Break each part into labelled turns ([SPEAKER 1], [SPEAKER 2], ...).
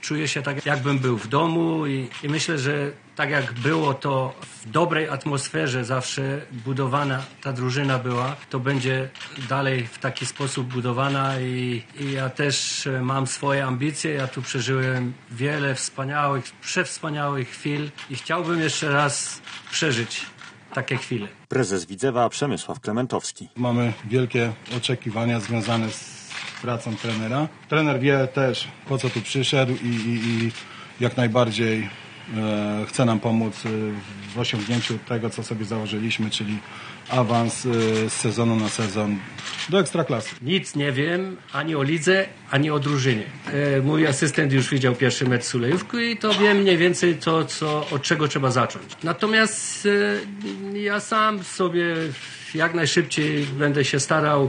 [SPEAKER 1] czuję się tak, jakbym był w domu i myślę, że tak jak było to w dobrej atmosferze zawsze budowana ta drużyna była, to będzie dalej w taki sposób budowana i ja też mam swoje ambicje. Ja tu przeżyłem wiele przewspaniałych chwil i chciałbym jeszcze raz przeżyć takie chwile.
[SPEAKER 2] Prezes Widzewa Przemysław Klementowski.
[SPEAKER 3] Mamy wielkie oczekiwania związane z pracą trenera. Trener wie też, po co tu przyszedł i jak najbardziej chce nam pomóc w osiągnięciu tego, co sobie założyliśmy, czyli awans z sezonu na sezon do Ekstraklasy.
[SPEAKER 1] Nic nie wiem ani o lidze, ani o drużynie. Mój asystent już widział pierwszy mecz Sulejówki i to wiem mniej więcej to, od czego trzeba zacząć. Natomiast ja sam sobie jak najszybciej będę się starał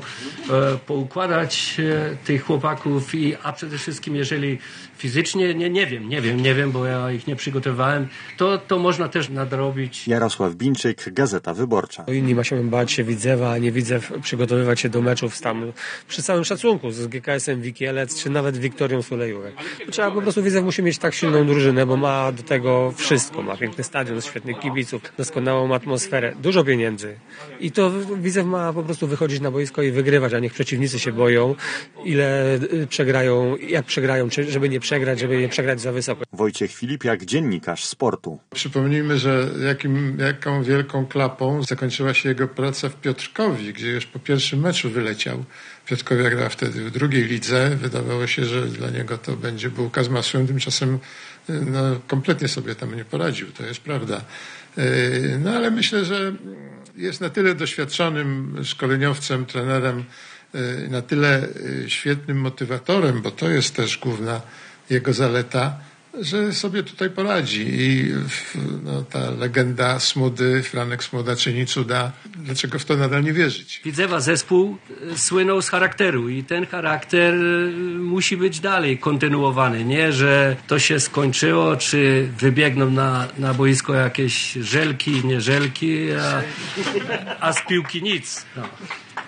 [SPEAKER 1] poukładać tych chłopaków, a przede wszystkim jeżeli fizycznie, nie wiem, bo ja ich nie przygotowałem, to można też nadrobić.
[SPEAKER 2] Jarosław Bińczyk, Gazeta Wyborcza.
[SPEAKER 4] Inni mają bać się Widzewa, a nie Widzew przygotowywać się do meczów tam przy całym szacunku z GKS-em Wikielec, czy nawet Wiktorią Sulejówek. Trzeba po prostu, Widzew musi mieć tak silną drużynę, bo ma do tego wszystko. Ma piękny stadion, świetnych kibiców, doskonałą atmosferę, dużo pieniędzy. I to Widzew ma po prostu wychodzić na boisko i wygrywać, a niech przeciwnicy się boją, ile przegrają, jak przegrają, żeby nie przegrać za wysoko.
[SPEAKER 2] Wojciech Filipiak, dziennikarz sportu.
[SPEAKER 5] Przypomnijmy, że jaką wielką klapą zakończyła się jego praca w Piotrkowie, gdzie już po pierwszym meczu wyleciał. Piotrkowie grał wtedy w drugiej lidze. Wydawało się, że dla niego to będzie bułka z masłem. Tymczasem kompletnie sobie tam nie poradził. To jest prawda. Ale myślę, że jest na tyle doświadczonym szkoleniowcem, trenerem, na tyle świetnym motywatorem, bo to jest też główna jego zaleta, że sobie tutaj poradzi i ta legenda Smudy, Franek Smuda czyni cuda. Dlaczego w to nadal nie wierzyć?
[SPEAKER 1] Widzewa zespół słynął z charakteru i ten charakter musi być dalej kontynuowany. Nie, że to się skończyło, czy wybiegną na boisko jakieś żelki, nie żelki, a z piłki nic. No.